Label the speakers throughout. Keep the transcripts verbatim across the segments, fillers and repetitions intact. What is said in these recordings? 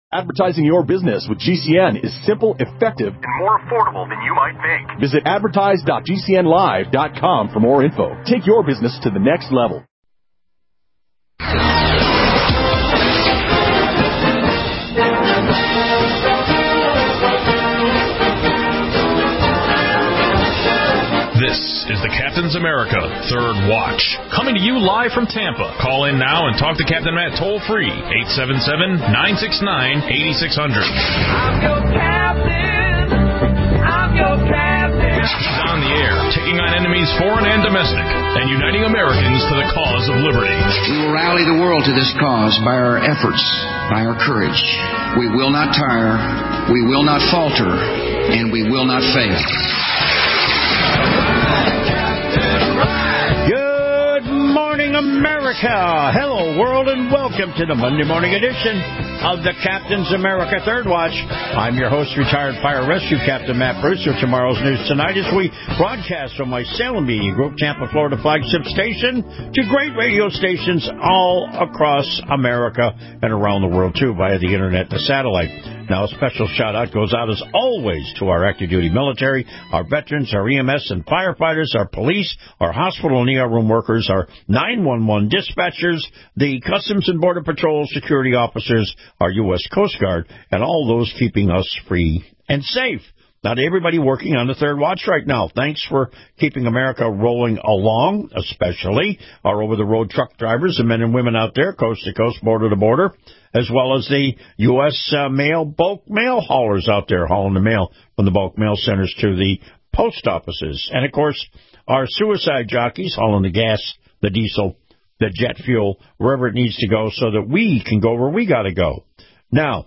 Speaker 1: Advertising your business with G C N is simple, effective, and more affordable than you might think. Visit advertise dot g c n live dot com for more info. Take your business to the next level.
Speaker 2: This is the Captain's America Third Watch, coming to you live from Tampa. Call in now and talk to Captain Matt toll-free, eight seven seven, nine six nine, eight six zero zero.
Speaker 3: I'm your captain. I'm your captain.
Speaker 2: He's on the air, taking on enemies foreign and domestic, and uniting Americans to the cause of liberty.
Speaker 4: We will rally the world to this cause by our efforts, by our courage. We will not tire, we will not falter, and we will not fail.
Speaker 5: Good morning, America. Hello, world, and welcome to the Monday morning edition of the Captain's America Third Watch. I'm your host, retired fire rescue captain Matt Bruce, with tomorrow's news tonight as we broadcast from my Salem Media Group, Tampa, Florida flagship station to great radio stations all across America and around the world, too, via the internet and the satellite. Now, a special shout-out goes out, as always, to our active duty military, our veterans, our E M S and firefighters, our police, our hospital and E R room workers, our nine one one dispatchers, the Customs and Border Patrol security officers, our U S Coast Guard, and all those keeping us free and safe. Not everybody working on the Third Watch right now. Thanks for keeping America rolling along, especially our over-the-road truck drivers, the men and women out there, coast to coast, border to border, as well as the U S Uh, mail, bulk mail haulers out there hauling the mail from the bulk mail centers to the post offices. And, of course, our suicide jockeys hauling the gas, the diesel, the jet fuel, wherever it needs to go so that we can go where we got to go. Now,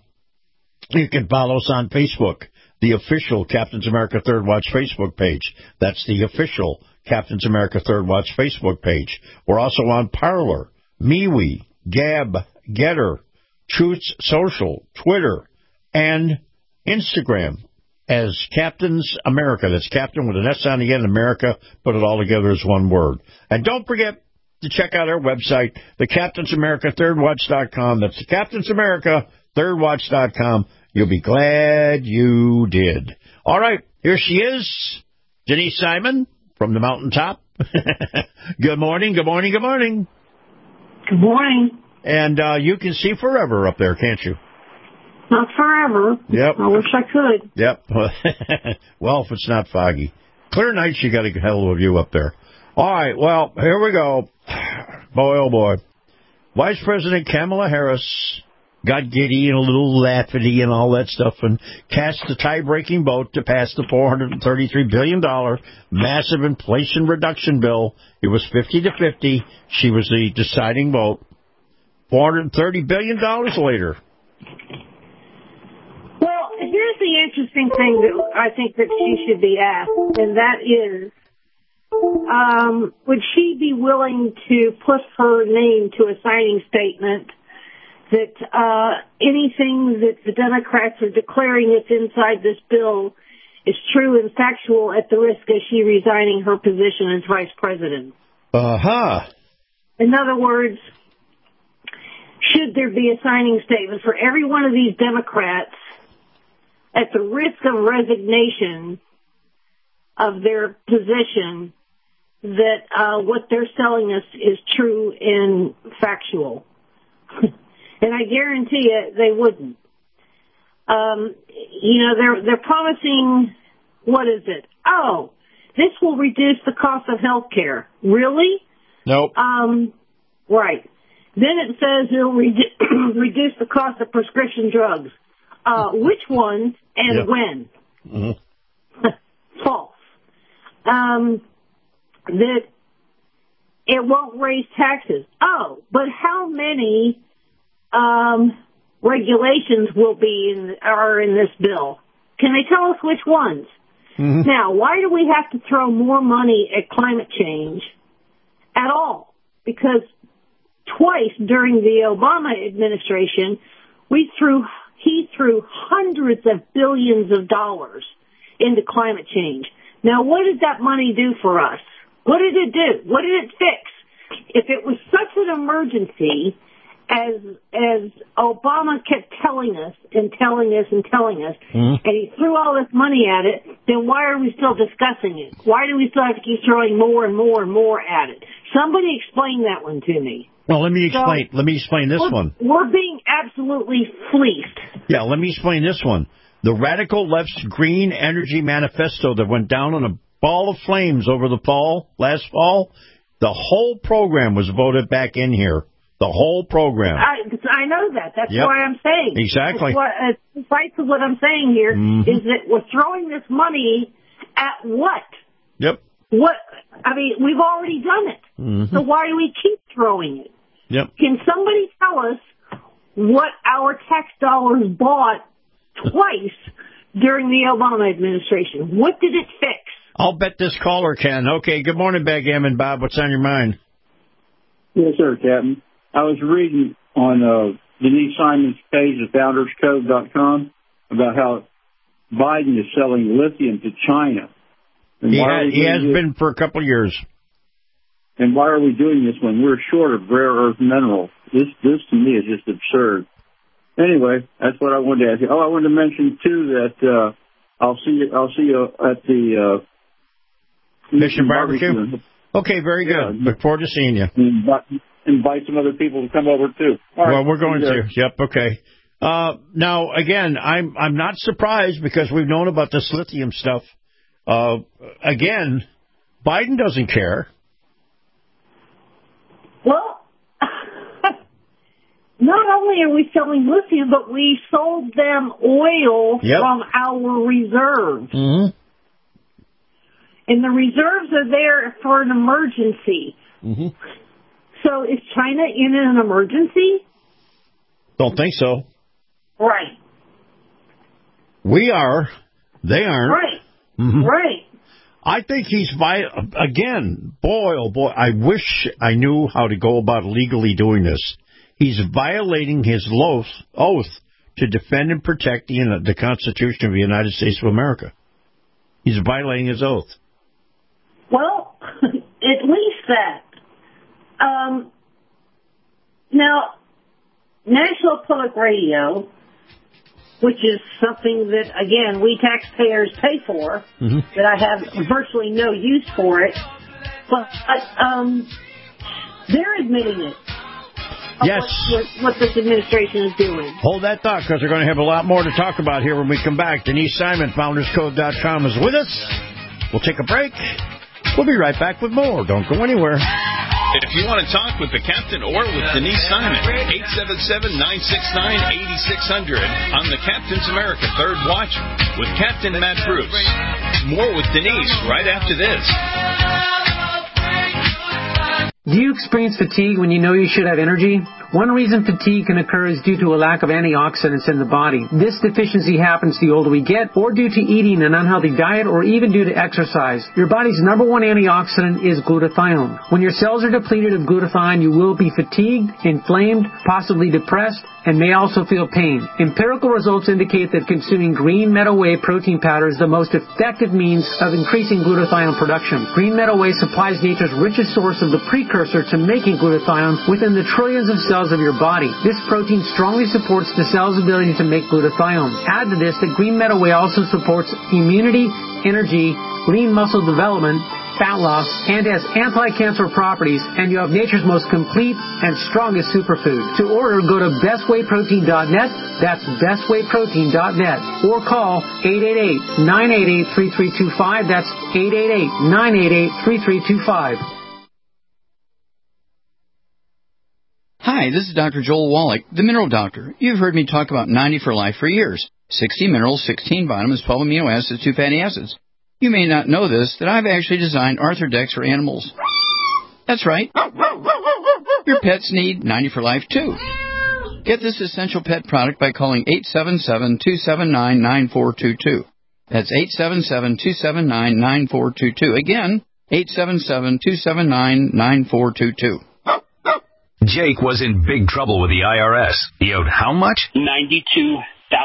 Speaker 5: you can follow us on Facebook, the official Captain's America Third Watch Facebook page. That's the official Captain's America Third Watch Facebook page. We're also on Parler, MeWe, Gab, Getter, Truth Social, Twitter, and Instagram as Captain's America. That's Captain with an S on the end, America, put it all together as one word. And don't forget to check out our website, the Captain's America Third Watch dot com. That's the Captain's America Third Watch dot com. You'll be glad you did. All right, here she is, Denise Simon from the mountaintop. Good morning, good morning, good morning.
Speaker 6: Good morning.
Speaker 5: And uh, you can see forever up there, can't you?
Speaker 6: Not forever.
Speaker 5: Yep.
Speaker 6: I wish I could.
Speaker 5: Yep. Well, if it's not foggy. Clear nights, you got a hell of a view up there. All right, well, here we go. Boy, oh boy. Vice President Kamala Harris got giddy and a little laughity and all that stuff and cast the tie-breaking vote to pass the four hundred thirty-three billion dollars massive inflation reduction bill. It was fifty to fifty. She was the deciding vote. four hundred thirty billion dollars later.
Speaker 6: Well, here's the interesting thing that I think that she should be asked, and that is, um, would she be willing to put her name to a signing statement that uh, anything that the Democrats are declaring that's inside this bill is true and factual at the risk of she resigning her position as vice president?
Speaker 5: Uh-huh.
Speaker 6: In other words, should there be a signing statement for every one of these Democrats at the risk of resignation of their position that uh, what they're selling us is true and factual? And I guarantee you they wouldn't. Um, you know, they're they're promising, what is it? Oh, this will reduce the cost of health care. Really?
Speaker 5: Nope.
Speaker 6: Um, right. Then it says it'll re- reduce the cost of prescription drugs. Uh, which ones and
Speaker 5: yep.
Speaker 6: when?
Speaker 5: Mm-hmm.
Speaker 6: False. Um, that it won't raise taxes. Oh, but how many um, regulations will be in, are in this bill? Can they tell us which ones? Mm-hmm. Now, why do we have to throw more money at climate change at all? Because twice during the Obama administration, we threw he threw hundreds of billions of dollars into climate change. Now, what did that money do for us? What did it do? What did it fix? If it was such an emergency as as Obama kept telling us and telling us and telling us, mm-hmm. and he threw all this money at it, then why are we still discussing it? Why do we still have to keep throwing more and more and more at it? Somebody explain that one to me.
Speaker 5: Well, let me explain. So, let me explain this
Speaker 6: we're,
Speaker 5: one.
Speaker 6: We're being absolutely fleeced.
Speaker 5: Yeah, let me explain this one. The radical left's green energy manifesto that went down on a ball of flames over the fall, last fall, the whole program was voted back in here. The whole program.
Speaker 6: I, I know that. That's
Speaker 5: yep.
Speaker 6: why I'm saying.
Speaker 5: Exactly.
Speaker 6: What, uh, precisely what I'm saying here mm-hmm. is that we're throwing this money at what?
Speaker 5: Yep.
Speaker 6: What? I mean, we've already done it. Mm-hmm. So why do we keep throwing it?
Speaker 5: Yep.
Speaker 6: Can somebody tell us what our tax dollars bought twice during the Obama administration? What did it fix?
Speaker 5: I'll bet this caller can. Okay, good morning, Backgammon Bob. What's on your mind?
Speaker 7: Yes, sir, Captain. I was reading on uh, Denise Simon's page at founders code dot com about how Biden is selling lithium to China.
Speaker 5: And he, ha- he has this? been for a couple of years.
Speaker 7: And why are we doing this when we're short of rare earth minerals? This, this to me is just absurd. Anyway, that's what I wanted to ask you. Oh, I wanted to mention too that uh, I'll see you. I'll see you at the uh,
Speaker 5: Mission Barbecue. Barbecue. Okay, very good. Yeah. Look forward to seeing you.
Speaker 7: Invite, invite some other people to come over too. All
Speaker 5: well,
Speaker 7: right.
Speaker 5: we're going to. Yep. Okay. Uh, now, again, I'm I'm not surprised because we've known about this lithium stuff. Uh, again, Biden doesn't care.
Speaker 6: Well, not only are we selling lithium, but we sold them oil
Speaker 5: yep.
Speaker 6: from our reserves.
Speaker 5: Mm-hmm.
Speaker 6: And the reserves are there for an emergency.
Speaker 5: Mm-hmm.
Speaker 6: So is China in an emergency?
Speaker 5: Don't think so.
Speaker 6: Right.
Speaker 5: We are. They aren't.
Speaker 6: Right.
Speaker 5: Mm-hmm.
Speaker 6: Right.
Speaker 5: I think he's, vi- again, boy, oh boy, I wish I knew how to go about legally doing this. He's violating his oath to defend and protect the, the Constitution of the United States of America. He's violating his oath.
Speaker 6: Well, at least that. Um, now, National Public Radio, which is something that, again, we taxpayers pay for, mm-hmm. that I have virtually no use for it, but um, they're admitting it.
Speaker 5: Yes.
Speaker 6: What, what this administration is doing.
Speaker 5: Hold that thought, because we're going to have a lot more to talk about here when we come back. Denise Simon, founders code dot com, is with us. We'll take a break. We'll be right back with more. Don't go anywhere.
Speaker 2: If you want to talk with the captain or with Denise Simon, eight seven seven, nine six nine, eight six zero zero on the Captain's America Third Watch with Captain Matt Bruce. More with Denise right after this.
Speaker 8: Do you experience fatigue when you know you should have energy? One reason fatigue can occur is due to a lack of antioxidants in the body. This deficiency happens the older we get, or due to eating an unhealthy diet, or even due to exercise. Your body's number one antioxidant is glutathione. When your cells are depleted of glutathione, you will be fatigued, inflamed, possibly depressed, and may also feel pain. Empirical results indicate that consuming green meadow whey protein powder is the most effective means of increasing glutathione production. Green meadow whey supplies nature's richest source of the precursor to making glutathione within the trillions of cells of your body. This protein strongly supports the cell's ability to make glutathione. Add to this that green meadow whey also supports immunity, energy, lean muscle development, fat loss, and has anti-cancer properties, and you have nature's most complete and strongest superfood. To order, go to best whey protein dot net, that's best whey protein dot net, or call eight eight eight, nine eight eight, three three two five, that's eight eight eight, nine eight eight, three three two five.
Speaker 4: Hi, this is Doctor Joel Wallach, the Mineral Doctor. You've heard me talk about ninety for Life for years. sixty minerals, sixteen vitamins, twelve amino acids, two fatty acids. You may not know this, that I've actually designed Arthrodex for animals. That's right. Your pets need ninety for Life, too. Get this essential pet product by calling eight seven seven, two seven nine, nine four two two. That's eight seven seven, two seven nine, nine four two two. Again, eight seven seven, two seven nine, nine four two two.
Speaker 9: Jake was in big trouble with the I R S. He owed how much?
Speaker 10: ninety-two thousand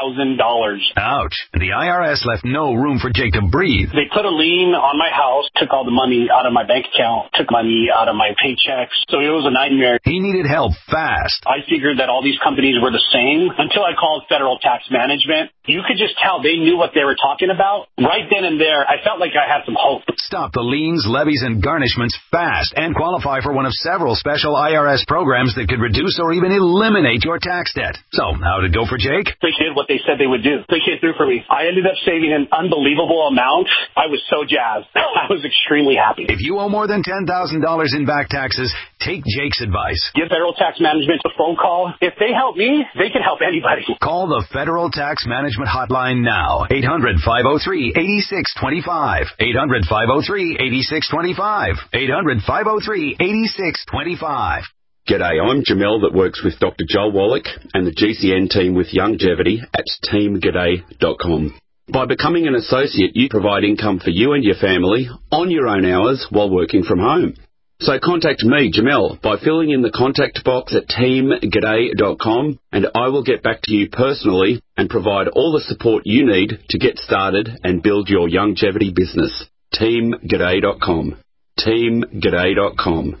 Speaker 9: thousand dollars.
Speaker 10: Ouch. The I R S left no room for Jake to breathe.
Speaker 9: They put a lien on my house, took all the money out of my bank account, took money out of my paychecks. So it was a nightmare.
Speaker 10: He needed help fast.
Speaker 9: I figured that all these companies were the same until I called Federal Tax Management. You could just tell they knew what they were talking about. Right then and there, I felt like I had some hope.
Speaker 10: Stop the liens, levies, and garnishments fast and qualify for one of several special I R S programs that could reduce or even eliminate your tax debt. So, how'd it go for Jake?
Speaker 9: They did what they said they would do. They came through for me. I ended up saving an unbelievable amount. I was so jazzed. I was extremely happy.
Speaker 10: If you owe more than ten thousand dollars in back taxes, take Jake's advice.
Speaker 9: Give Federal Tax Management a phone call. If they help me, they can help anybody.
Speaker 10: Call the Federal Tax Management Hotline now. eight hundred, five oh three, eight six two five. eight hundred, five oh three, eight six two five. eight hundred, five oh three, eight six two five.
Speaker 11: G'day, I'm Jamel that works with Doctor Joel Wallach and the G C N team with Longevity at team g'day dot com. By becoming an associate, you provide income for you and your family on your own hours while working from home. So contact me, Jamel, by filling in the contact box at team g'day dot com, and I will get back to you personally and provide all the support you need to get started and build your longevity business. team g'day dot com. team g'day dot com.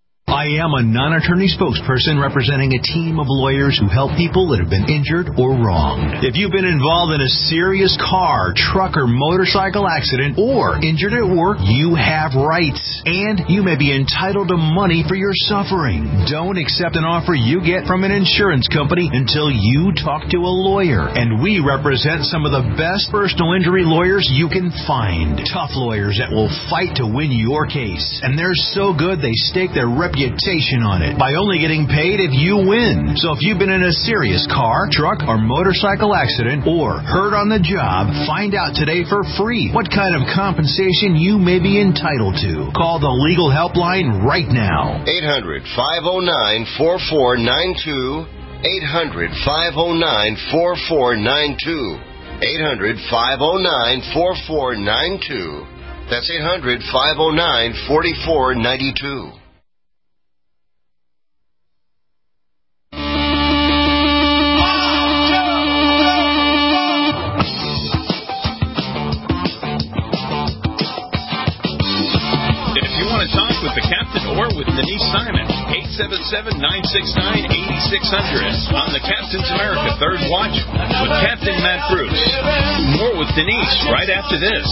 Speaker 12: I am a non-attorney spokesperson representing a team of lawyers who help people that have been injured or wronged. If you've been involved in a serious car, truck, or motorcycle accident or injured at work, you have rights, and you may be entitled to money for your suffering. Don't accept an offer you get from an insurance company until you talk to a lawyer, and we represent some of the best personal injury lawyers you can find. Tough lawyers that will fight to win your case, and they're so good they stake their reputation reputation on it by only getting paid if you win. So if you've been in a serious car, truck, or motorcycle accident or hurt on the job, find out today for free what kind of compensation you may be entitled to. Call the legal helpline right now.
Speaker 13: eight hundred, five oh nine, four four nine two. eight hundred, five oh nine, four four nine two. eight hundred, five oh nine, four four nine two. That's eight hundred, five oh nine, four four nine two.
Speaker 2: With the Captain or with Denise Simon, eight seven seven, nine six nine, eight six hundred on the Captain's America Third Watch with Captain Matt Bruce. More with Denise right after this.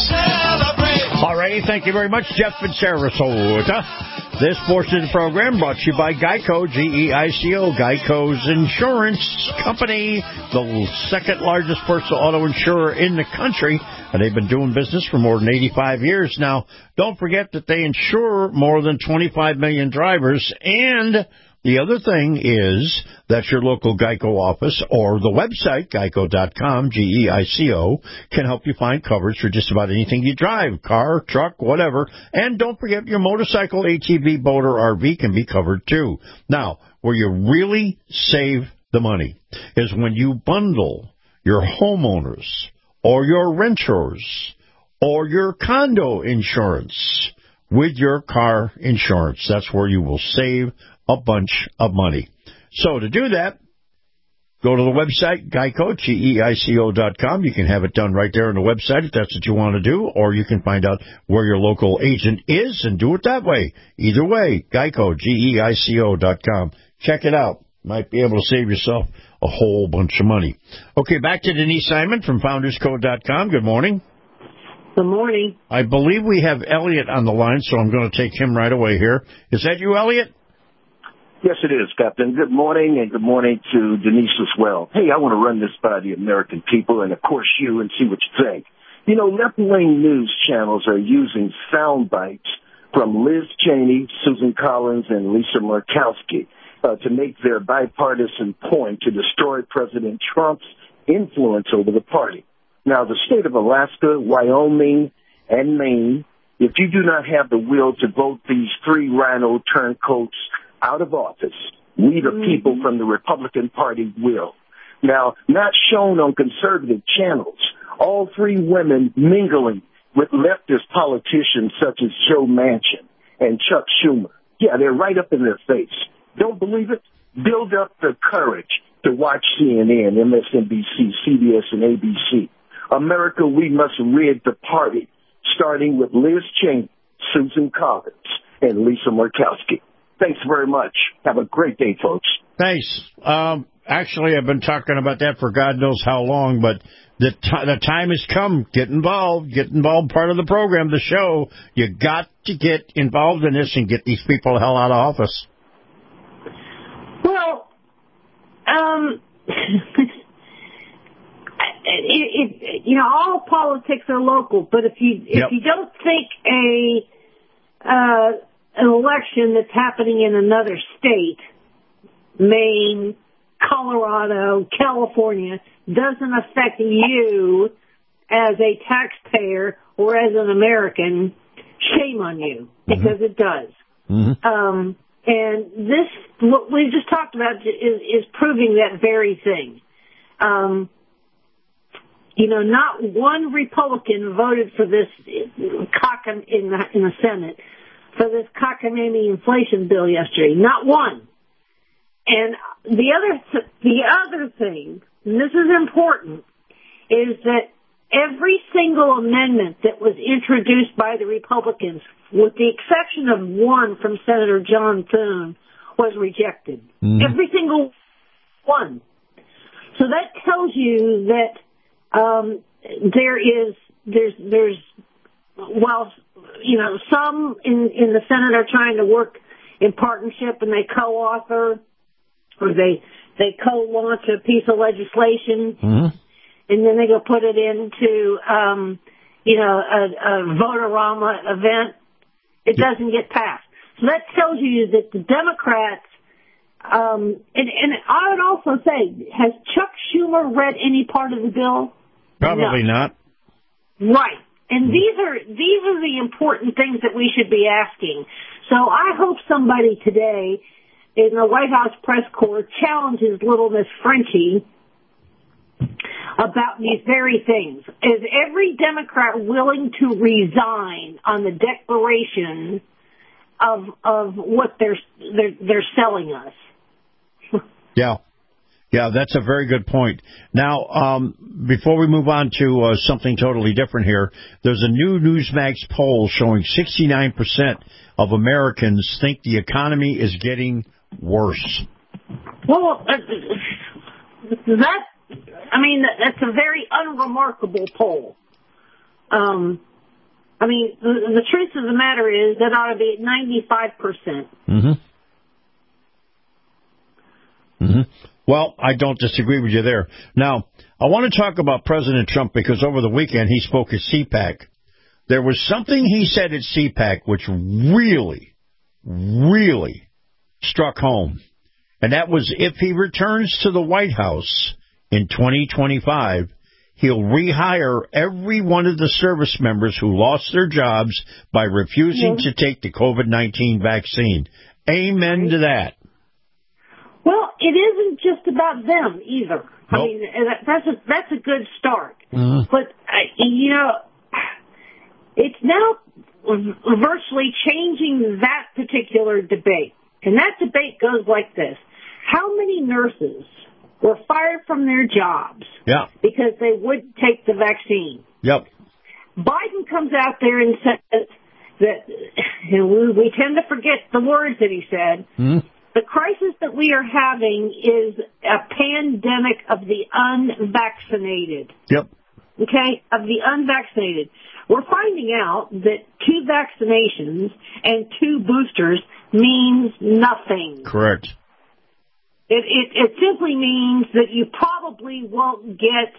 Speaker 5: All righty, thank you very much, Jeff in Sarasota. This portion of the program brought to you by Geico, G E I C O, Geico's insurance company, the second largest personal auto insurer in the country. And they've been doing business for more than eighty-five years now. Don't forget that they insure more than twenty-five million drivers. And the other thing is that your local Geico office or the website, geico dot com, G E I C O, can help you find coverage for just about anything you drive, car, truck, whatever. And don't forget your motorcycle, A T V, boat, or R V can be covered too. Now, where you really save the money is when you bundle your homeowners or your renters, or your condo insurance with your car insurance. That's where you will save a bunch of money. So to do that, go to the website, Geico, G E I C O dot com. You can have it done right there on the website if that's what you want to do, or you can find out where your local agent is and do it that way. Either way, Geico, G E I C O dot com. Check it out. Might be able to save yourself a whole bunch of money. Okay, back to Denise Simon from founders code dot com. Good morning.
Speaker 6: Good morning.
Speaker 5: I believe we have Elliot on the line, so I'm going to take him right away here. Is that you, Elliot?
Speaker 14: Yes, it is, Captain. Good morning, and good morning to Denise as well. Hey, I want to run this by the American people, and of course you, and see what you think. You know, left-wing news channels are using sound bites from Liz Cheney, Susan Collins, and Lisa Murkowski Uh, to make their bipartisan point to destroy President Trump's influence over the party. Now, the state of Alaska, Wyoming, and Maine, if you do not have the will to vote these three rhino turncoats out of office, we the people from the Republican Party will. Now, not shown on conservative channels, all three women mingling with leftist politicians such as Joe Manchin and Chuck Schumer. Yeah, they're right up in their face. Don't believe it? Build up the courage to watch C N N, M S N B C, C B S, and A B C. America, we must rid the party, starting with Liz Cheney, Susan Collins, and Lisa Murkowski. Thanks very much. Have a great day, folks.
Speaker 5: Thanks. Um, actually, I've been talking about that for God knows how long, but the, t- the time has come. Get involved. Get involved, part of the program, the show. You got to get involved in this and get these people the hell out of office.
Speaker 6: Well, um... It, it, you know, all politics are local, but if you if
Speaker 5: yep.
Speaker 6: you don't think a uh, an election that's happening in another state, Maine, Colorado, California, doesn't affect you as a taxpayer or as an American, shame on you, because mm-hmm. it does.
Speaker 5: Mm-hmm.
Speaker 6: Um, and this, what we just talked about, is, is proving that very thing. Um, You know, not one Republican voted for this cock in the, in the Senate for this cockamamie inflation bill yesterday. Not one. And the other th- the other thing, and this is important, is that every single amendment that was introduced by the Republicans, with the exception of one from Senator John Thune, was rejected. Mm-hmm. Every single one. So that tells you that Um, there is, there's, there's, while, you know, some in, in the Senate are trying to work in partnership and they co-author or they, they co-launch a piece of legislation
Speaker 5: mm-hmm.
Speaker 6: and then they go put it into, um, you know, a, a vote-a-rama event. It
Speaker 5: yep.
Speaker 6: doesn't get passed. So that tells you that the Democrats, um, and, and I would also say, has Chuck Schumer read any part of the bill?
Speaker 5: Probably no. not.
Speaker 6: Right. And these are these are the important things that we should be asking. So I hope somebody today in the White House press corps challenges little Miss Frenchie about these very things. Is every Democrat willing to resign on the declaration of of what they're they're, they're selling us?
Speaker 5: Yeah. Yeah, that's a very good point. Now, um, before we move on to uh, something totally different here, there's a new Newsmax poll showing sixty-nine percent of Americans think the economy is getting worse.
Speaker 6: Well, uh, that, I mean, that's a very unremarkable poll. Um, I mean, the, the truth of the matter is that ought to be at ninety-five percent.
Speaker 5: Mm-hmm. Mm-hmm. Well, I don't disagree with you there. Now, I want to talk about President Trump because over the weekend he spoke at C PAC. There was something he said at C PAC which really, really struck home. And that was if he returns to the White House in twenty twenty-five, he'll rehire every one of the service members who lost their jobs by refusing mm-hmm. to take the COVID nineteen vaccine. Amen to that.
Speaker 6: Well, it isn't just about them either.
Speaker 5: Nope.
Speaker 6: I mean, that's a that's a good start.
Speaker 5: Mm-hmm.
Speaker 6: But uh, you know, it's now virtually changing that particular debate, and that debate goes like this: how many nurses were fired from their jobs
Speaker 5: yeah.
Speaker 6: because they wouldn't take the vaccine?
Speaker 5: Yep.
Speaker 6: Biden comes out there and says that, and we, we tend to forget the words that he said.
Speaker 5: Mm-hmm.
Speaker 6: The crisis that we are having is a pandemic of the unvaccinated.
Speaker 5: Yep.
Speaker 6: Okay? Of the unvaccinated. We're finding out that two vaccinations and two boosters means nothing.
Speaker 5: Correct.
Speaker 6: It, it, it simply means that you probably won't get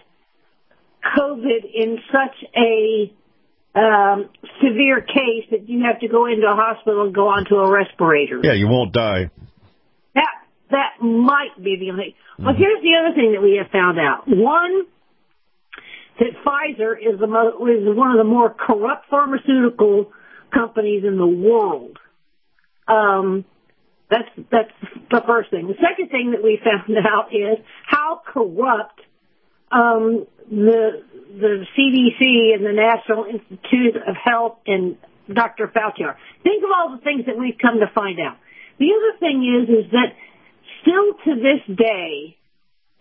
Speaker 6: COVID in such a um, severe case that you have to go into a hospital and go onto a respirator.
Speaker 5: Yeah, you won't die.
Speaker 6: That that might be the only thing. Mm-hmm. Well, here's the other thing that we have found out. One, that Pfizer is the mo- is one of the more corrupt pharmaceutical companies in the world. Um, that's that's the first thing. The second thing that we found out is how corrupt um, the the C D C and the National Institute of Health and Doctor Fauci are. Think of all the things that we've come to find out. The other thing is, is that still to this day,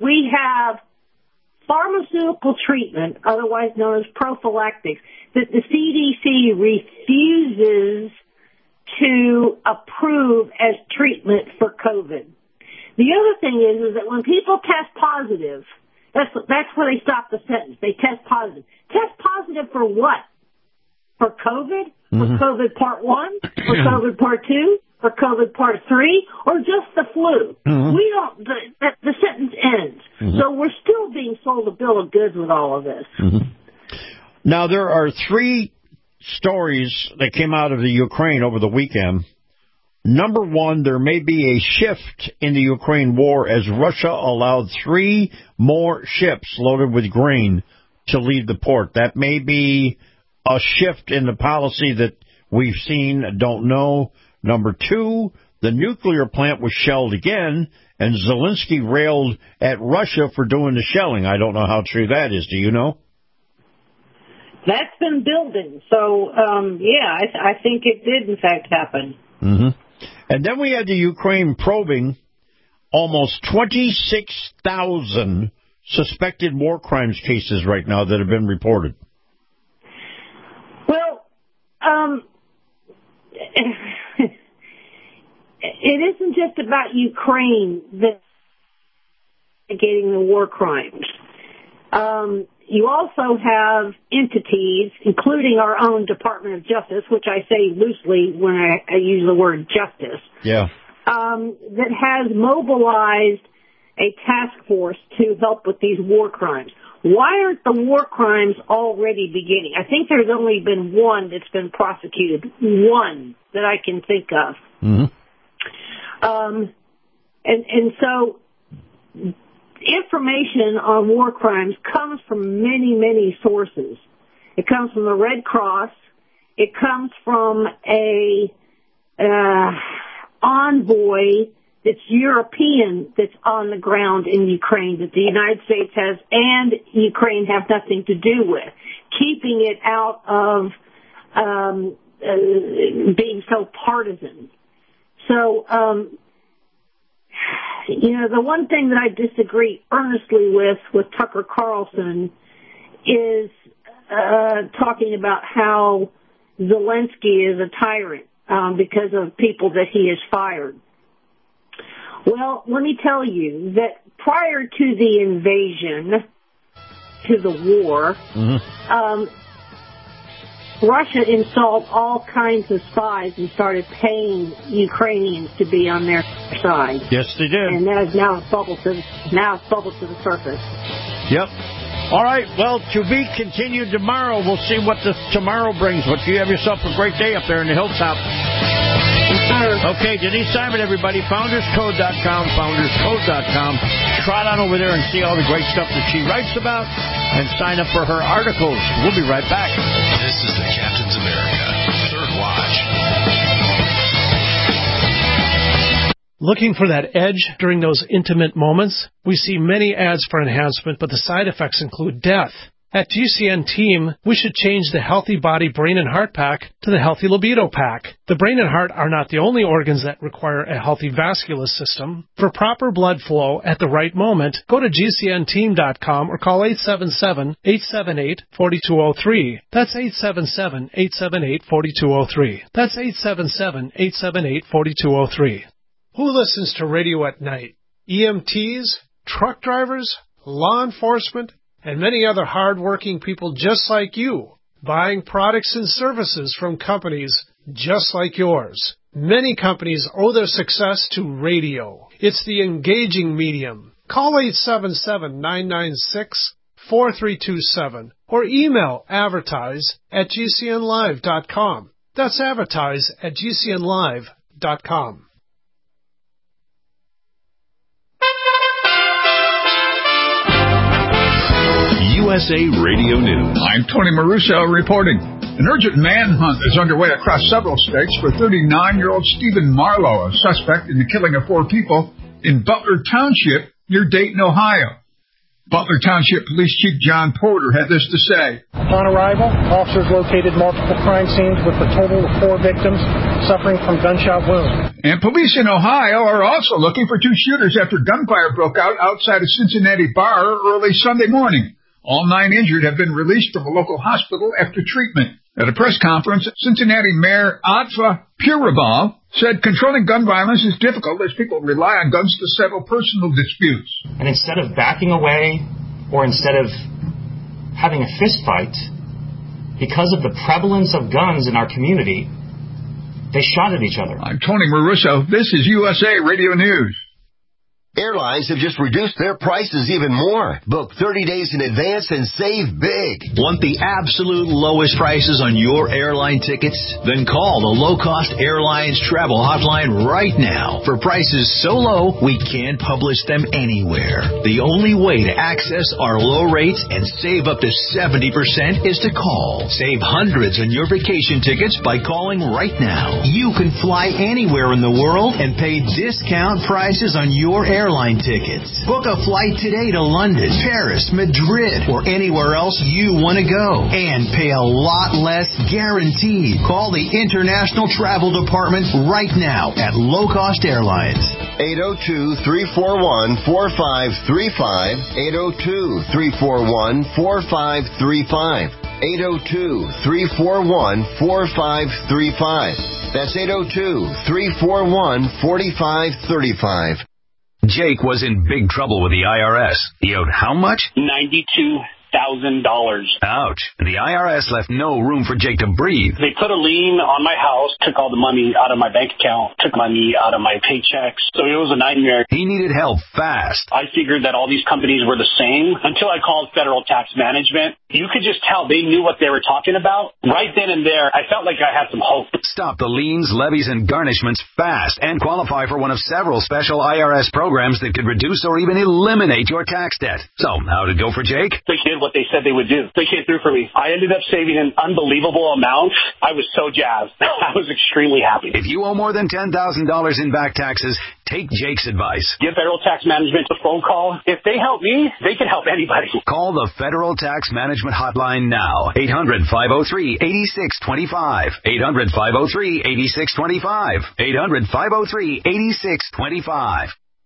Speaker 6: we have pharmaceutical treatment, otherwise known as prophylactics, that the C D C refuses to approve as treatment for COVID. The other thing is, is that when people test positive, that's, that's where they stop the sentence. They test positive. Test positive for what? For COVID? For mm-hmm. COVID part one? For COVID part two? For COVID part three? Or just the flu? Mm-hmm. We don't, the, the, the sentence ends. Mm-hmm. So we're still being sold a bill of goods with all of this.
Speaker 5: Mm-hmm. Now, there are three stories that came out of the Ukraine over the weekend. Number one, there may be a shift in the Ukraine war as Russia allowed three more ships loaded with grain to leave the port. That may be a shift in the policy that we've seen, don't know. Number two, the nuclear plant was shelled again, and Zelensky railed at Russia for doing the shelling. I don't know how true that is. Do you know?
Speaker 6: That's been building. So, um, yeah, I, th- I think it did, in fact, happen.
Speaker 5: Mm-hmm. And then we had the Ukraine probing almost twenty-six thousand suspected war crimes cases right now that have been reported.
Speaker 6: Well, um, it isn't just about Ukraine that's investigating the war crimes. Um, you also have entities, including our own Department of Justice, which I say loosely when I, I use the word justice,
Speaker 5: yeah,
Speaker 6: um, that has mobilized a task force to help with these war crimes. Why aren't the war crimes already beginning? I think there's only been one that's been prosecuted, one that I can think of.
Speaker 5: Mm-hmm.
Speaker 6: Um, and, and so information on war crimes comes from many, many sources. It comes from the Red Cross. It comes from a uh, envoy that's European that's on the ground in Ukraine that the United States has and Ukraine have nothing to do with, keeping it out of um, uh, being so partisan. So, um, you know, the one thing that I disagree earnestly with, with Tucker Carlson is uh, talking about how Zelensky is a tyrant um, because of people that he has fired. Well, let me tell you that prior to the invasion, to the war, mm-hmm. um, Russia installed all kinds of spies and started paying Ukrainians to be on their side.
Speaker 5: Yes, they did.
Speaker 6: And that is now bubbled to the, now it's bubbled to the surface.
Speaker 5: Yep. All right. Well, to be continued tomorrow. We'll see what the tomorrow brings. But you have yourself a great day up there in the hilltop. Okay, Denise Simon, everybody, founders code dot com, founders code dot com. Trot on over there and see all the great stuff that she writes about and sign up for her articles. We'll be right back.
Speaker 12: This is the Captain's America Third Watch.
Speaker 15: Looking for that edge during those intimate moments? We see many ads for enhancement, but the side effects include death. At G C N Team, we should change the Healthy Body Brain and Heart Pack to the Healthy Libido Pack. The brain and heart are not the only organs that require a healthy vascular system. For proper blood flow at the right moment, go to G C N team dot com or call eight seven seven, eight seven eight, four two zero three. That's eight seven seven, eight seven eight, four two zero three. That's eight seven seven, eight seven eight, four two zero three. Who listens to radio at night? E M Ts, truck drivers, law enforcement, and many other hard-working people just like you, buying products and services from companies just like yours. Many companies owe their success to radio. It's the engaging medium. Call eight seven seven, nine nine six, four three two seven or email advertise at G C N live dot com. That's advertise at G C N live dot com.
Speaker 12: U S A Radio News.
Speaker 16: I'm Tony Maruso reporting. An urgent manhunt is underway across several states for thirty-nine-year-old Stephen Marlowe, a suspect in the killing of four people in Butler Township near Dayton, Ohio. Butler Township Police Chief John Porter had this to say.
Speaker 17: Upon arrival, officers located multiple crime scenes with a total of four victims suffering from gunshot wounds.
Speaker 16: And police in Ohio are also looking for two shooters after gunfire broke out outside a Cincinnati bar early Sunday morning. All nine injured have been released from a local hospital after treatment. At a press conference, Cincinnati Mayor Atfa Purabal said controlling gun violence is difficult as people rely on guns to settle personal disputes.
Speaker 18: And instead of backing away or instead of having a fist fight, because of the prevalence of guns in our community, they shot at each other.
Speaker 16: I'm Tony Marusso. This is U S A Radio News.
Speaker 13: Airlines have just reduced their prices even more. Book thirty days in advance and save big.
Speaker 12: Want the absolute lowest prices on your airline tickets? Then call the Low Cost Airlines Travel Hotline right now. For prices so low, we can't publish them anywhere. The only way to access our low rates and save up to seventy percent is to call. Save hundreds on your vacation tickets by calling right now. You can fly anywhere in the world and pay discount prices on your airline airline tickets. Book a flight today to London, Paris, Madrid, or anywhere else you want to go. And pay a lot less guaranteed. Call the International Travel Department right now at Low Cost Airlines.
Speaker 13: eight oh two, three four one, four five three five. eight oh two, three four one, four five three five. eight oh two, three four one, four five three five. That's eight oh two, three four one, four five three five.
Speaker 10: Jake was in big trouble with the I R S. He owed how much?
Speaker 9: ninety-two thousand dollars.
Speaker 10: Ouch. The I R S left no room for Jake to breathe.
Speaker 9: They put a lien on my house, took all the money out of my bank account, took money out of my paychecks. So it was a nightmare.
Speaker 10: He needed help fast.
Speaker 9: I figured that all these companies were the same until I called Federal Tax Management. You could just tell they knew what they were talking about. Right then and there, I felt like I had some hope.
Speaker 10: Stop the liens, levies, and garnishments fast and qualify for one of several special I R S programs that could reduce or even eliminate your tax debt. So, how'd it go for Jake?
Speaker 9: They did what they said they would do. They came through for me. I ended up saving an unbelievable amount. I was so jazzed. I was extremely happy.
Speaker 10: If you owe more than ten thousand dollars in back taxes, take Jake's advice.
Speaker 9: Give Federal Tax Management a phone call. If they help me, they can help anybody.
Speaker 10: Call the Federal Tax Management Hotline now. eight hundred, five oh three, eight six two five. eight hundred, five oh three, eight six two five. eight hundred, five oh three, eight six two five.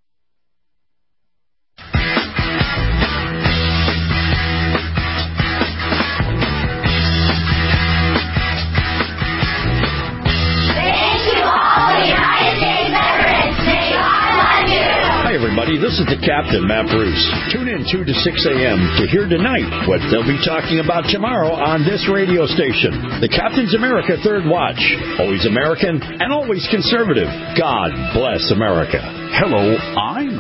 Speaker 5: Hi, everybody. This is the Captain, Matt Bruce. Tune in two to six a.m. to hear tonight what they'll be talking about tomorrow on this radio station. The Captain's America Third Watch. Always American and always conservative. God bless America.
Speaker 1: Hello, I'm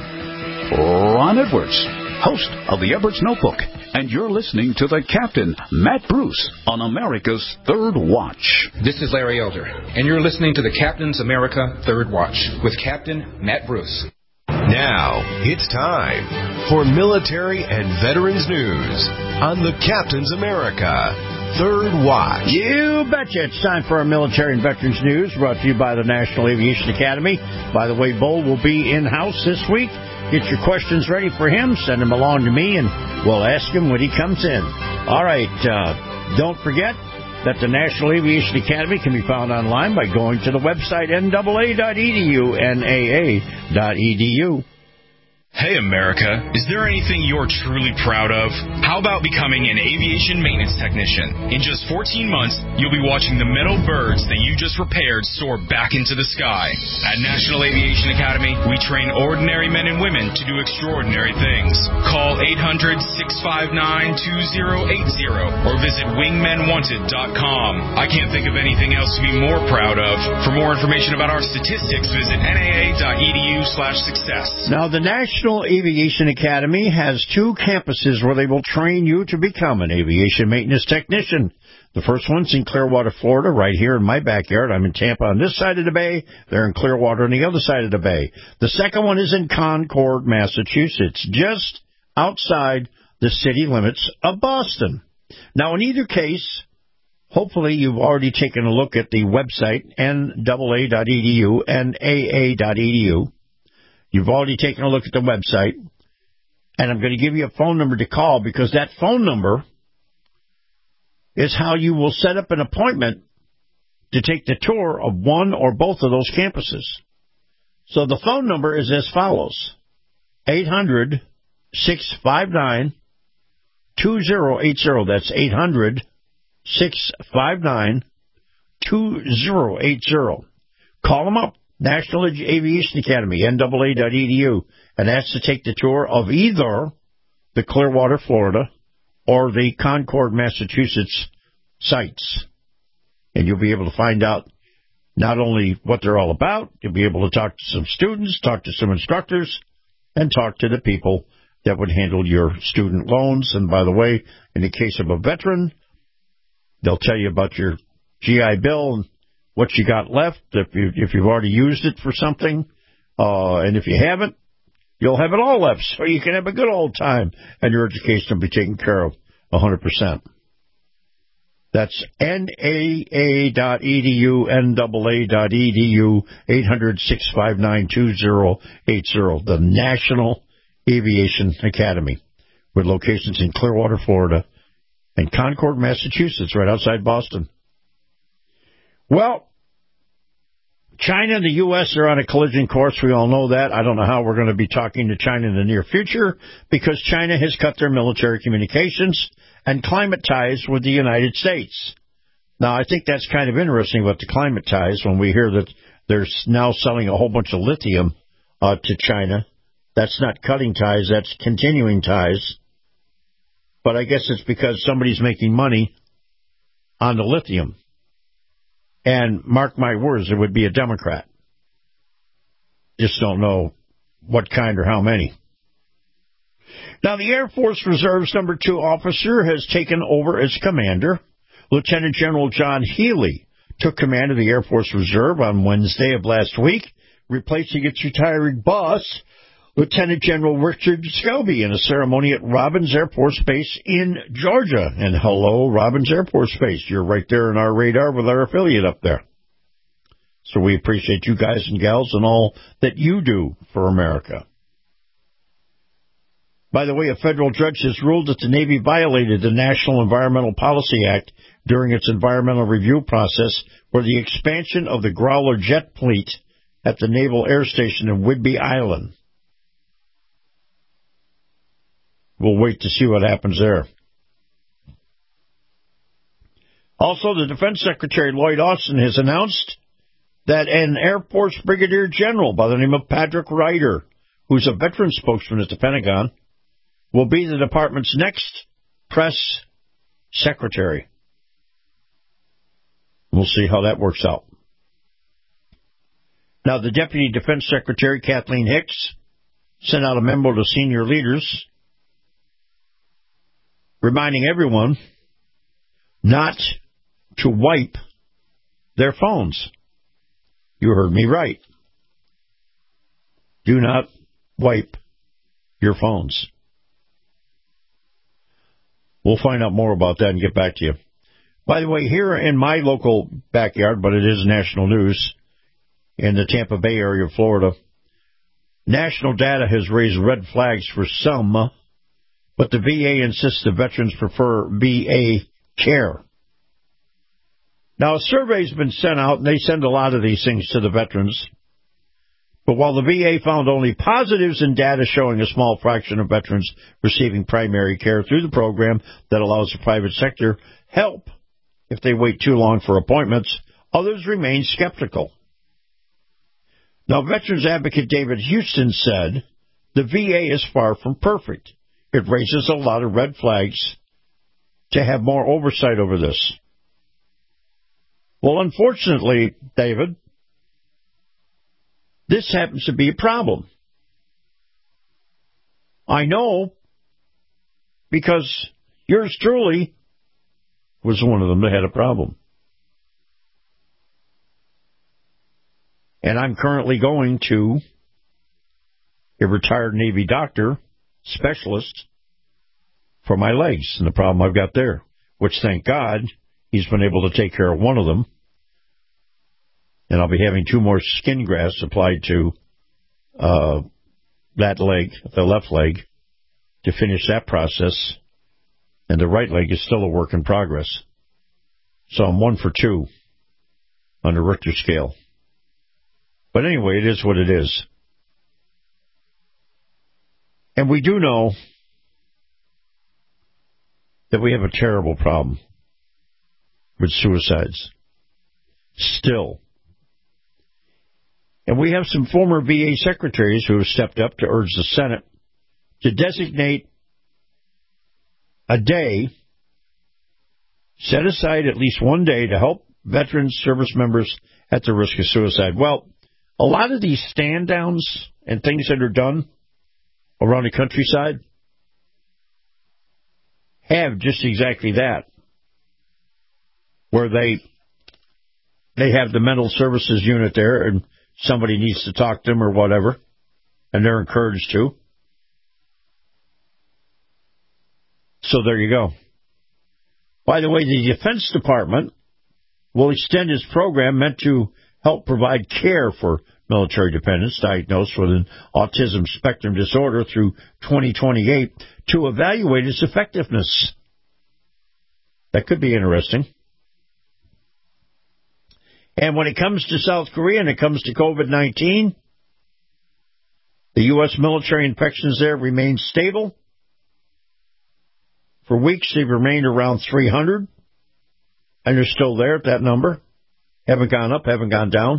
Speaker 1: Ron Edwards, host of the Edwards Notebook, and you're listening to the Captain, Matt Bruce, on America's Third Watch.
Speaker 19: This is Larry Elder, and you're listening to the Captain's America Third Watch with Captain Matt Bruce.
Speaker 20: Now, it's time for military and veterans news on the Captain's America Third Watch.
Speaker 5: You betcha. It's time for our military and veterans news, brought to you by the National Aviation Academy. By the way, Bo will be in-house this week. Get your questions ready for him. Send them along to me, and we'll ask him when he comes in. All right. Uh, don't forget that the National Aviation Academy can be found online by going to the website N A A dot E D U, N A A dot E D U.
Speaker 2: Hey, America, is there anything you're truly proud of? How about becoming an aviation maintenance technician? In just fourteen months, you'll be watching the metal birds that you just repaired soar back into the sky. At National Aviation Academy, we train ordinary men and women to do extraordinary things. Call eight hundred, six five nine, two oh eight oh or visit wingmen wanted dot com. I can't think of anything else to be more proud of. For more information about our statistics, visit N A A dot E D U slash success.
Speaker 5: Now, the National Aviation Academy has two campuses where they will train you to become an aviation maintenance technician. The first one's in Clearwater, Florida, right here in my backyard. I'm in Tampa on this side of the bay. They're in Clearwater on the other side of the bay. The second one is in Concord, Massachusetts, just outside the city limits of Boston. Now, in either case, hopefully you've already taken a look at the website, N A A dot E D U, N A A dot E D U. You've already taken a look at the website, and I'm going to give you a phone number to call, because that phone number is how you will set up an appointment to take the tour of one or both of those campuses. So the phone number is as follows: eight hundred, six five nine, two zero eight zero. That's eight hundred, six five nine, two zero eight zero. Call them up, National Aviation Academy, N double A dot E D U, and ask to take the tour of either the Clearwater, Florida, or the Concord, Massachusetts sites. And you'll be able to find out not only what they're all about, you'll be able to talk to some students, talk to some instructors, and talk to the people that would handle your student loans. And by the way, in the case of a veteran, they'll tell you about your G I Bill and what you got left, if, you, if you've already used it for something. Uh, and if you haven't, you'll have it all left, so you can have a good old time, and your education will be taken care of one hundred percent. That's N A A dot E D U, N double A dot E D U, eight hundred, six five nine, two zero eight zero, the National Aviation Academy, with locations in Clearwater, Florida, and Concord, Massachusetts, right outside Boston. Well, China and the U S are on a collision course. We all know that. I don't know how we're going to be talking to China in the near future, because China has cut their military communications and climate ties with the United States. Now, I think that's kind of interesting about the climate ties when we hear that they're now selling a whole bunch of lithium uh, to China. That's not cutting ties, that's continuing ties. But I guess it's because somebody's making money on the lithium. And mark my words, it would be a Democrat. Just don't know what kind or how many. Now, the Air Force Reserve's number two officer has taken over as commander. Lieutenant General John Healy took command of the Air Force Reserve on Wednesday of last week, replacing its retiring boss, Lieutenant General Richard Scobie, in a ceremony at Robins Air Force Base in Georgia. And hello, Robins Air Force Base. You're right there in our radar with our affiliate up there. So we appreciate you guys and gals and all that you do for America. By the way, a federal judge has ruled that the Navy violated the National Environmental Policy Act during its environmental review process for the expansion of the Growler jet fleet at the Naval Air Station in Whidbey Island. We'll wait to see what happens there. Also, the Defense Secretary Lloyd Austin has announced that an Air Force Brigadier General by the name of Patrick Ryder, who's a veteran spokesman at the Pentagon, will be the department's next press secretary. We'll see how that works out. Now, the Deputy Defense Secretary, Kathleen Hicks, sent out a memo to senior leaders reminding everyone not to wipe their phones. You heard me right. Do not wipe your phones. We'll find out more about that and get back to you. By the way, here in my local backyard, but it is national news, in the Tampa Bay area of Florida, national data has raised red flags for some, but the V A insists the veterans prefer V A care. Now, a survey's been sent out, and they send a lot of these things to the veterans. But while the V A found only positives in data showing a small fraction of veterans receiving primary care through the program that allows the private sector help if they wait too long for appointments, others remain skeptical. Now, Veterans Advocate David Houston said the V A is far from perfect. It raises a lot of red flags to have more oversight over this. Well, unfortunately, David, this happens to be a problem. I know, because yours truly was one of them that had a problem. And I'm currently going to a retired Navy doctor, specialist, for my legs and the problem I've got there, which, thank God, he's been able to take care of one of them. And I'll be having two more skin grafts applied to uh, that leg, the left leg, to finish that process. And the right leg is still a work in progress. So I'm one for two on the Richter scale. But anyway, it is what it is. And we do know that we have a terrible problem with suicides. Still. And we have some former V A secretaries who have stepped up to urge the Senate to designate a day, set aside at least one day to help veteran service members at the risk of suicide. Well, a lot of these stand-downs and things that are done around the countryside have just exactly that, where they they have the mental services unit there and somebody needs to talk to them or whatever, and they're encouraged to. So there you go. By the way, the Defense Department will extend its program meant to help provide care for military dependents diagnosed with an autism spectrum disorder through twenty twenty-eight to evaluate its effectiveness. That could be interesting. And when it comes to South Korea and it comes to COVID nineteen, the U S military infections there remain stable. For weeks, they've remained around three hundred, and they're still there at that number. Haven't gone up, haven't gone down.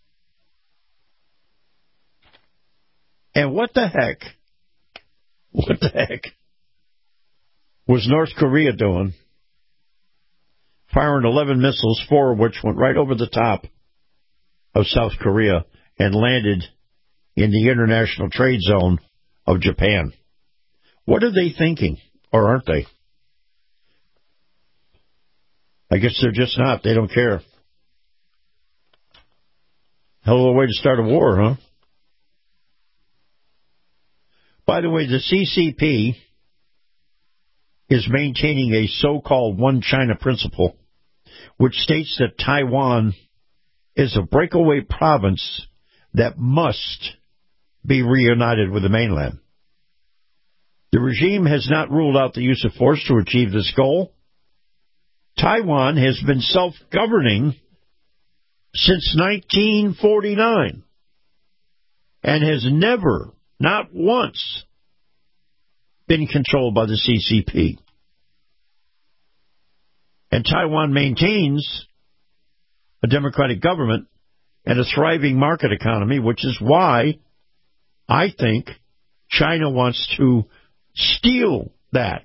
Speaker 5: And what the heck, what the heck was North Korea doing? Firing eleven missiles, four of which went right over the top of South Korea and landed in the international trade zone of Japan. What are they thinking? Or aren't they? I guess they're just not. They don't care. Hell of a way to start a war, huh? By the way, the C C P is maintaining a so-called One China principle, which states that Taiwan is a breakaway province that must be reunited with the mainland. The regime has not ruled out the use of force to achieve this goal. Taiwan has been self-governing since nineteen forty-nine and has never, not once, been controlled by the C C P. And Taiwan maintains a democratic government and a thriving market economy, which is why I think China wants to steal that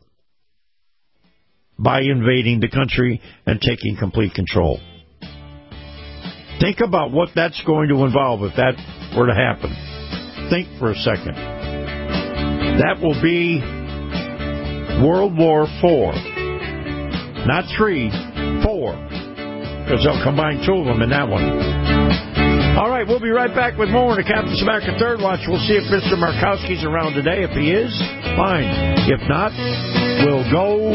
Speaker 5: by invading the country and taking complete control. Think about what that's going to involve if that were to happen. Think for a second. That will be World War Four. Not three, four. Because they'll combine two of them in that one. All right, we'll be right back with more in the Captain's America Third Watch. We'll see if Mister Markowski's around today. If he is, fine. If not, we'll go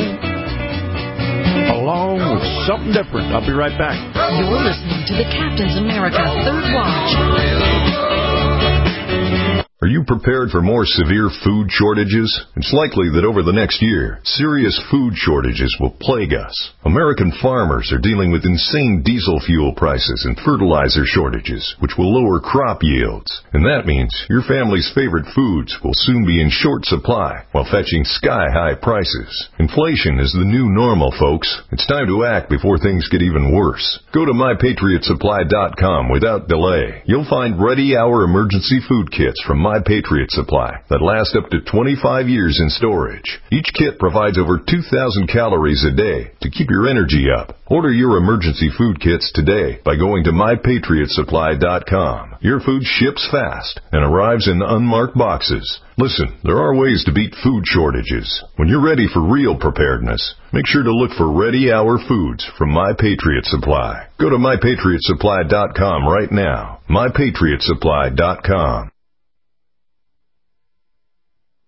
Speaker 5: along with something different. I'll be right back.
Speaker 21: You're listening to the Captain's America Third Watch.
Speaker 20: Are you prepared for more severe food shortages? It's likely that over the next year, serious food shortages will plague us. American farmers are dealing with insane diesel fuel prices and fertilizer shortages, which will lower crop yields. And that means your family's favorite foods will soon be in short supply while fetching sky-high prices. Inflation is the new normal, folks. It's time to act before things get even worse. Go to my patriot supply dot com without delay. You'll find ready-hour emergency food kits from My Patriot Supply that last up to twenty-five years in storage. Each kit provides over two thousand calories a day to keep your energy up. Order your emergency food kits today by going to my patriot supply dot com. Your food ships fast and arrives in unmarked boxes. Listen, there are ways to beat food shortages. When you're ready for real preparedness, make sure to look for Ready Hour Foods from My Patriot Supply. Go to my patriot supply dot com right now. my patriot supply dot com.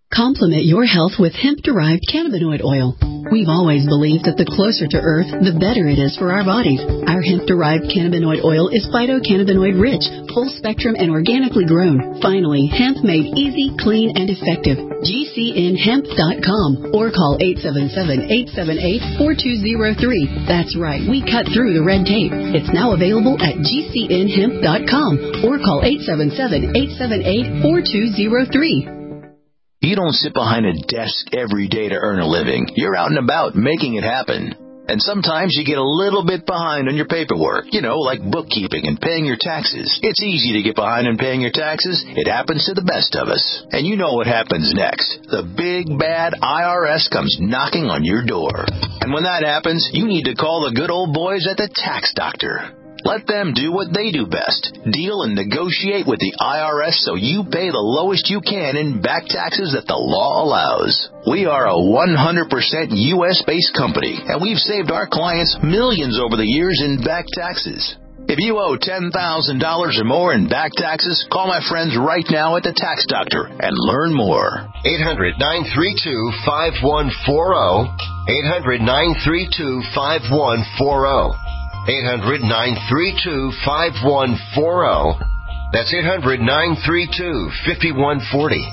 Speaker 3: Complement your health with hemp-derived cannabinoid oil. We've always believed that the closer to Earth, the better it is for our bodies. Our hemp-derived cannabinoid oil is phytocannabinoid-rich, full-spectrum, and organically grown. Finally, hemp made easy, clean, and effective. G C N hemp dot com or call eight seven seven, eight seven eight, four two zero three. That's right, we cut through the red tape. It's now available at G C N hemp dot com or call eight seven seven, eight seven eight, four two zero three.
Speaker 22: You don't sit behind a desk every day to earn a living. You're out and about making it happen. And sometimes you get a little bit behind on your paperwork, you know, like bookkeeping and paying your taxes. It's easy to get behind on paying your taxes. It happens to the best of us. And you know what happens next. The big, bad I R S comes knocking on your door. And when that happens, you need to call the good old boys at the Tax Doctor. Let them do what they do best. Deal and negotiate with the I R S so you pay the lowest you can in back taxes that the law allows. We are a one hundred percent U S-based company, and we've saved our clients millions over the years in back taxes. If you owe ten thousand dollars or more in back taxes, call my friends right now at the Tax Doctor and learn more.
Speaker 13: eight hundred, nine three two, five one four zero. eight hundred, nine three two, five one four zero. eight hundred, nine three two, five one four zero. That's eight hundred, nine three two, five one four zero.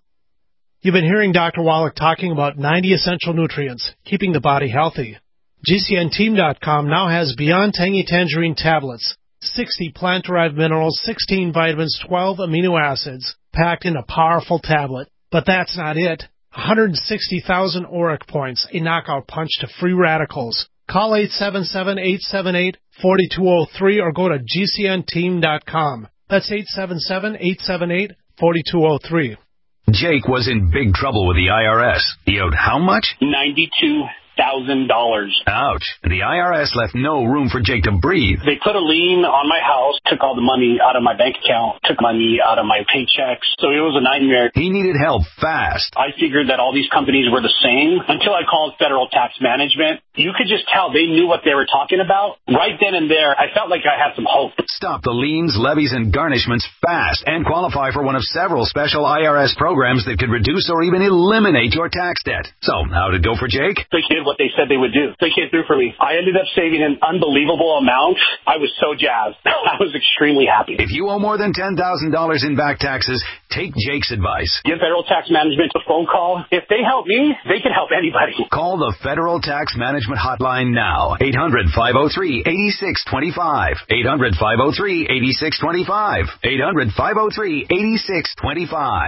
Speaker 15: You've been hearing Doctor Wallach talking about ninety essential nutrients, keeping the body healthy. G C N team dot com now has Beyond Tangy Tangerine tablets, sixty plant-derived minerals, sixteen vitamins, twelve amino acids, packed in a powerful tablet. But that's not it. one hundred sixty thousand auric points, a knockout punch to free radicals. Call eight seven seven, eight seven eight, four two zero three or go to G C N team dot com. That's eight seven seven, eight seven eight, four two zero three.
Speaker 10: Jake was in big trouble with the I R S. He owed how much?
Speaker 9: ninety-two thousand dollars.
Speaker 10: Ouch. The I R S left no room for Jake to breathe.
Speaker 9: They put a lien on my house, took all the money out of my bank account, took money out of my paychecks. So it was a nightmare.
Speaker 10: He needed help fast.
Speaker 9: I figured that all these companies were the same until I called Federal Tax Management. You could just tell they knew what they were talking about. Right then and there, I felt like I had some hope.
Speaker 10: Stop the liens, levies, and garnishments fast and qualify for one of several special I R S programs that could reduce or even eliminate your tax debt. So, how'd it go for Jake?
Speaker 9: They did what they said they would do. They came through for me. I ended up saving an unbelievable amount. I was so jazzed. I was extremely happy.
Speaker 10: If you owe more than ten thousand dollars in back taxes, take Jake's advice.
Speaker 9: Give Federal Tax Management a phone call. If they help me, they can help anybody.
Speaker 10: Call the Federal Tax Management Hotline now. eight hundred, five oh three, eight six two five. eight hundred, five oh three, eight six two five. eight hundred, five oh three, eight six two five.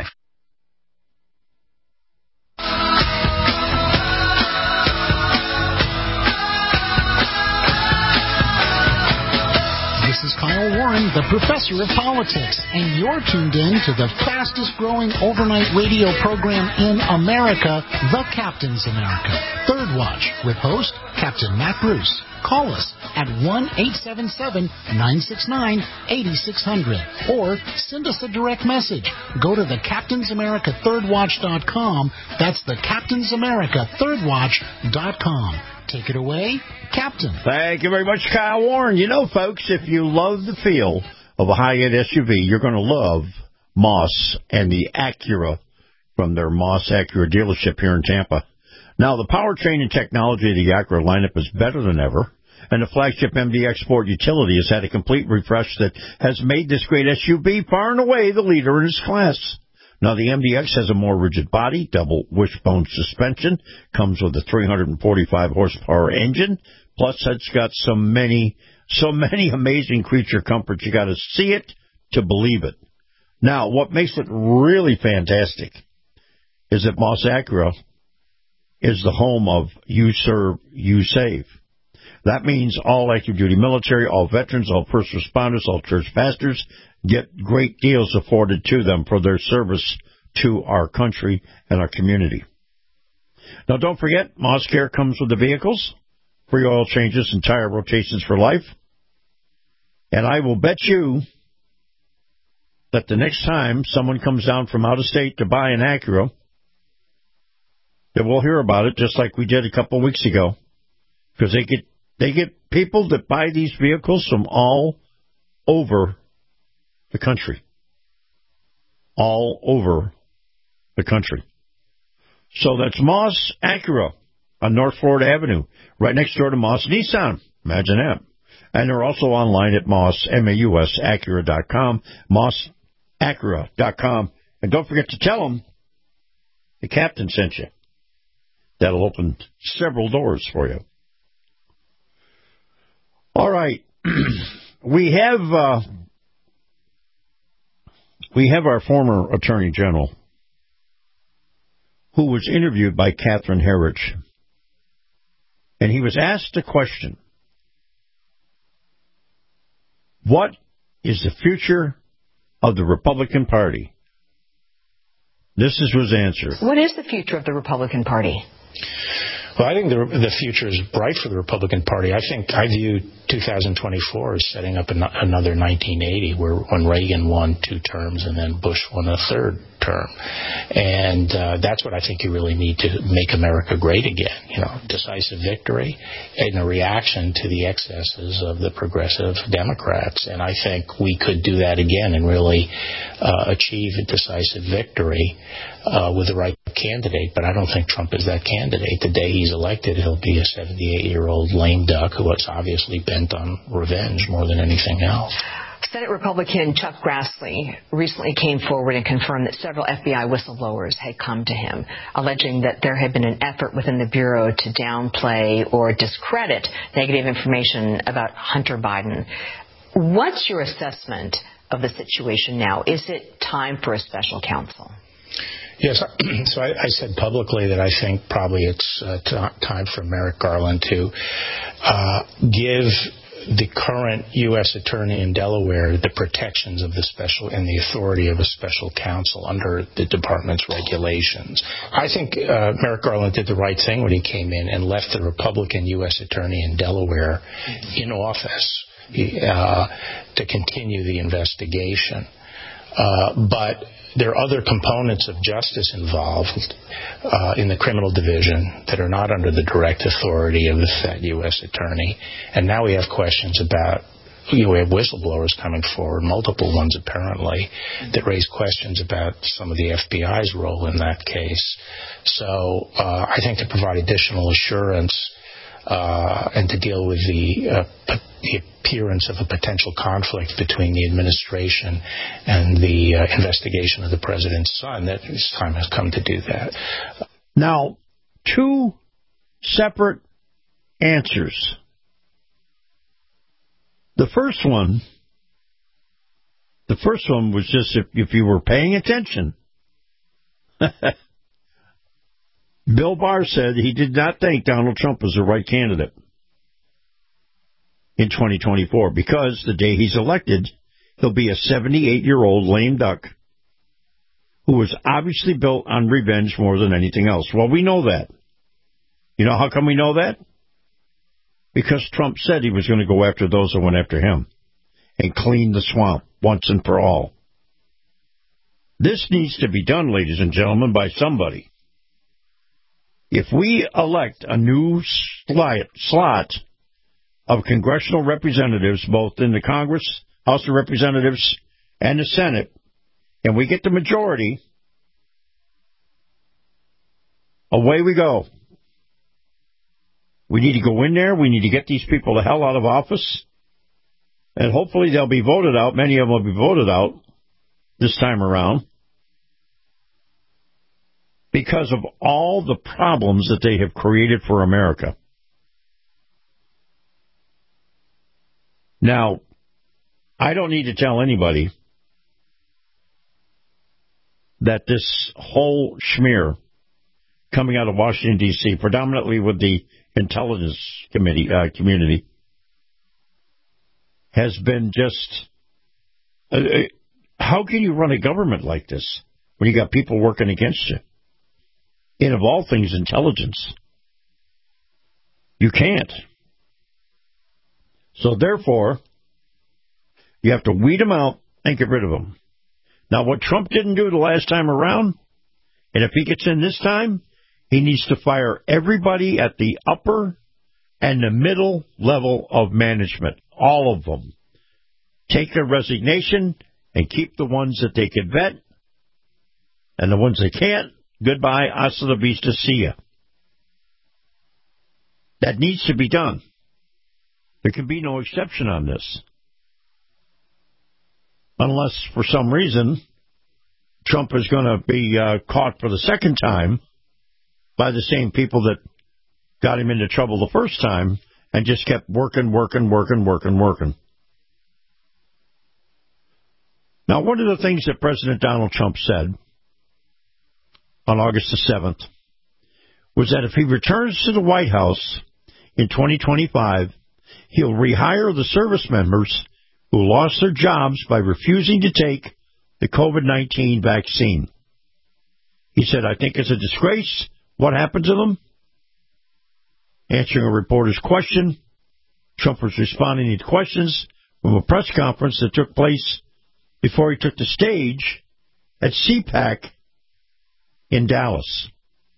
Speaker 23: This is Kyle Warren, the professor of politics, and you're tuned in to the fastest-growing overnight radio program in America, The Captain's America, Third Watch, with host Captain Matt Bruce. Call us at one eight seven seven, nine six nine, eight six zero zero or send us a direct message. Go to the Captain's America Third Watch dot com. That's the Captain's America Third Watch dot com. Take it away, Captain.
Speaker 5: Thank you very much, Kyle Warren. You know, folks, if you love the feel of a high-end S U V, you're going to love Moss and the Acura from their Moss Acura dealership here in Tampa. Now, the powertrain and technology of the Acura lineup is better than ever, and the flagship M D X Sport Utility has had a complete refresh that has made this great S U V far and away the leader in its class. Now, the M D X has a more rigid body, double wishbone suspension, comes with a three hundred forty-five horsepower engine, plus it's got so many, so many amazing creature comforts. You got to see it to believe it. Now, what makes it really fantastic is that Moss Acura is the home of You Serve, You Save. That means all active duty military, all veterans, all first responders, all church pastors get great deals afforded to them for their service to our country and our community. Now, don't forget, Moss Care comes with the vehicles, free oil changes and tire rotations for life. And I will bet you that the next time someone comes down from out of state to buy an Acura, that we'll hear about it just like we did a couple of weeks ago, because they get they get people that buy these vehicles from all over the country, all over the country. So that's Moss Acura on North Florida Avenue, right next door to Moss Nissan. Imagine that. And they're also online at Moss, M A U S, Acura dot com, moss acura dot com. And don't forget to tell them the captain sent you. That'll open several doors for you. All right. we have uh, we have our former Attorney General, who was interviewed by Catherine Herridge. And he was asked a question. What is the future of the Republican Party? This is his answer.
Speaker 4: What is the future of the Republican Party?
Speaker 7: Well, I think the, the future is bright for the Republican Party. I think I view two thousand twenty-four as setting up an, another nineteen eighty, where when Reagan won two terms and then Bush won a third term. And uh, that's what I think you really need to make America great again. You know, decisive victory and a reaction to the excesses of the progressive Democrats. And I think we could do that again and really uh, achieve a decisive victory uh, with the right candidate. But I don't think Trump is that candidate. The day he's elected, he'll be a seventy-eight-year-old lame duck who is obviously bent on revenge more than anything else.
Speaker 4: Senate Republican Chuck Grassley recently came forward and confirmed that several F B I whistleblowers had come to him, alleging that there had been an effort within the Bureau to downplay or discredit negative information about Hunter Biden. What's your assessment of the situation now? Is it time for a special counsel?
Speaker 7: Yes, so I, I said publicly that I think probably it's uh, t- time for Merrick Garland to uh, give the current U S attorney in Delaware the protections of the special and the authority of a special counsel under the department's regulations. I think uh, Merrick Garland did the right thing when he came in and left the Republican U S attorney in Delaware in office uh, to continue the investigation. Uh, but there are other components of justice involved uh, in the criminal division that are not under the direct authority of that U S attorney. And now we have questions about, you know, we have whistleblowers coming forward, multiple ones apparently, that raise questions about some of the F B I's role in that case. So uh, I think to provide additional assurance Uh, and to deal with the, uh, p- the appearance of a potential conflict between the administration and the uh, investigation of the president's son, that this time has come to do that.
Speaker 5: Now, two separate answers. The first one, the first one was just if, if you were paying attention. Bill Barr said he did not think Donald Trump was the right candidate in twenty twenty-four because the day he's elected, he'll be a seventy-eight-year-old lame duck who was obviously built on revenge more than anything else. Well, we know that. You know how come we know that? Because Trump said he was going to go after those who went after him and clean the swamp once and for all. This needs to be done, ladies and gentlemen, by somebody. If we elect a new slot, slot of congressional representatives, both in the Congress, House of Representatives, and the Senate, and we get the majority, away we go. We need to go in there. We need to get these people the hell out of office. And hopefully they'll be voted out. Many of them will be voted out this time around, because of all the problems that they have created for America. Now, I don't need to tell anybody that this whole schmear coming out of Washington, D C, predominantly with the intelligence committee uh, community, has been just... Uh, how can you run a government like this when you got people working against you? And of all things, intelligence. You can't. So therefore, you have to weed them out and get rid of them. Now, what Trump didn't do the last time around, and if he gets in this time, he needs to fire everybody at the upper and the middle level of management. All of them. Take their resignation and keep the ones that they can vet, and the ones they can't, Goodbye, hasta la vista, see ya. That needs to be done. There can be no exception on this. Unless, for some reason, Trump is going to be uh, caught for the second time by the same people that got him into trouble the first time and just kept working, working, working, working, working. Now, one of the things that President Donald Trump said on August the seventh was that if he returns to the White House in twenty twenty-five, he'll rehire the service members who lost their jobs by refusing to take the COVID nineteen vaccine. He said, I think it's a disgrace what happened to them. Answering a reporter's question, Trump was responding to questions from a press conference that took place before he took the stage at C PAC in Dallas.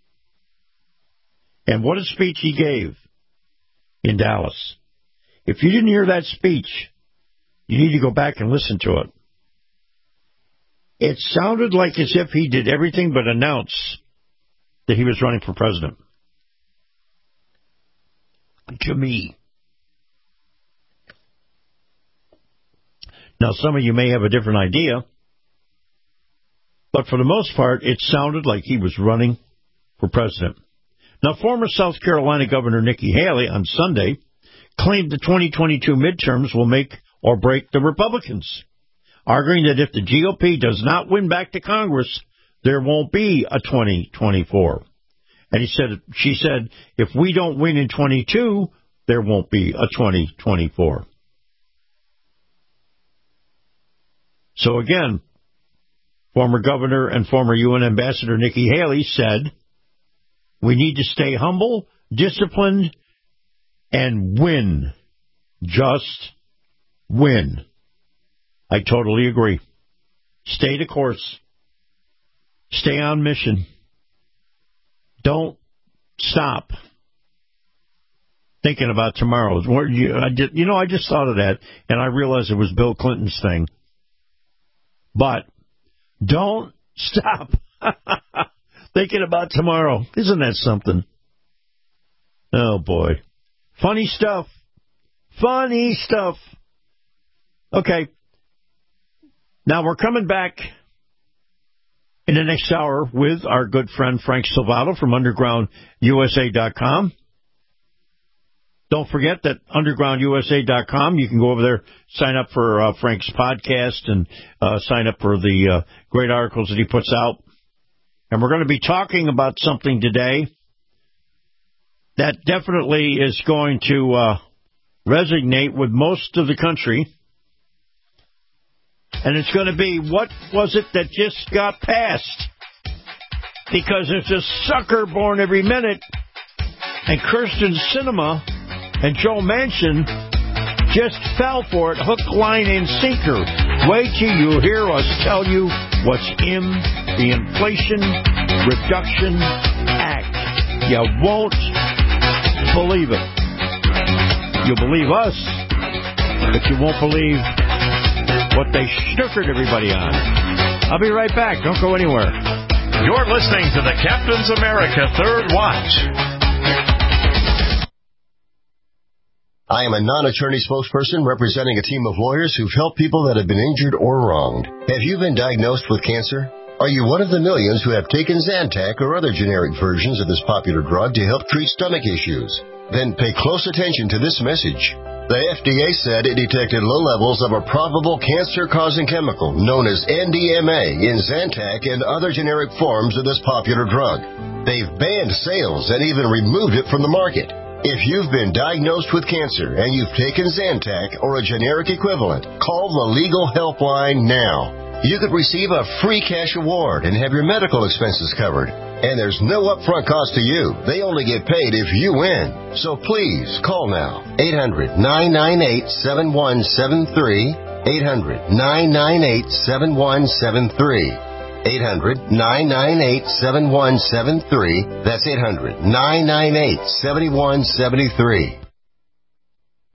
Speaker 5: And what a speech he gave in Dallas. If you didn't hear that speech, you need to go back and listen to it. It sounded like as if he did everything but announce that he was running for president. To me. Now, some of you may have a different idea, but for the most part, it sounded like he was running for president. Now, former South Carolina Governor Nikki Haley on Sunday claimed the twenty twenty-two midterms will make or break the Republicans, arguing that if the G O P does not win back to Congress, there won't be a twenty twenty-four. And he said, she said, if we don't win in twenty-two, there won't be a twenty twenty-four. So again, former governor and former U N Ambassador Nikki Haley said, we need to stay humble, disciplined, and win. Just win. I totally agree. Stay the course. Stay on mission. Don't stop thinking about tomorrow. You, I did, you know, I just thought of that, and I realized it was Bill Clinton's thing. But don't stop thinking about tomorrow. Isn't that something? Oh, boy. Funny stuff. Funny stuff. Okay. Now we're coming back in the next hour with our good friend Frank Salvato from underground U S A dot com. Don't forget that underground U S A dot com, you can go over there, sign up for uh, Frank's podcast, and uh, sign up for the uh, great articles that he puts out. And we're going to be talking about something today that definitely is going to uh, resonate with most of the country. And it's going to be, what was it that just got passed? Because there's a sucker born every minute, and Kirsten Sinema and Joe Manchin just fell for it, hook, line, and sinker. Wait till you hear us tell you what's in the Inflation Reduction Act. You won't believe it. You'll believe us, but you won't believe what they snookered everybody on. I'll be right back. Don't go anywhere.
Speaker 2: You're listening to the Captain's America Third Watch.
Speaker 13: I am a non-attorney spokesperson representing a team of lawyers who've helped people that have been injured or wronged. Have you been diagnosed with cancer? Are you one of the millions who have taken Zantac or other generic versions of this popular drug to help treat stomach issues? Then pay close attention to this message. The F D A said it detected low levels of a probable cancer-causing chemical known as N D M A in Zantac and other generic forms of this popular drug. They've banned sales and even removed it from the market. If you've been diagnosed with cancer and you've taken Zantac or a generic equivalent, call the legal helpline now. You could receive a free cash award and have your medical expenses covered. And there's no upfront cost to you. They only get paid if you win. So please, call now. eight hundred, nine nine eight, seven one seven three. eight hundred, nine nine eight, seven one seven three. eight hundred, nine nine eight, seven one seven three. That's eight hundred, nine nine eight, seven one seven three.